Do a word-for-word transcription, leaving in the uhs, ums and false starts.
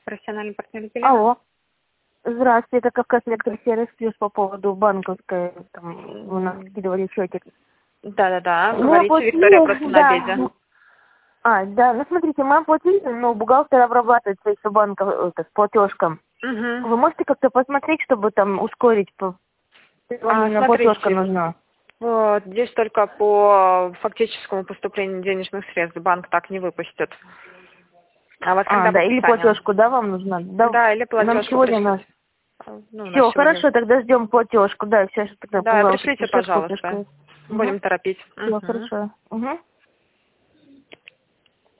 профессиональный партнер Елена. Алло. Здравствуйте, это Кавказ Электросервис Плюс по поводу банковской, там, у нас скидывали счетик. Да-да-да, Мы говорите, оплатили, Виктория просто на да. обеде. А, да, ну смотрите, мы оплатили, но бухгалтер обрабатывает свои все банка это, с платежком. Угу. Вы можете как-то посмотреть, чтобы там ускорить? По... А, Мне смотрите, платежка нужна. вот, здесь только по фактическому поступлению денежных средств банк так не выпустит. А вот А, когда да, или подписание? платежку, да, вам нужна? Да, Да, или платежку нам сегодня пришлите. нас... Ну, у нас Все, сегодня... хорошо, тогда ждем платежку. Да, все, тогда Да, бухгалтер пришлите, пришлет пожалуйста. платежку. Будем Угу. торопить. Все, Угу. хорошо. Угу.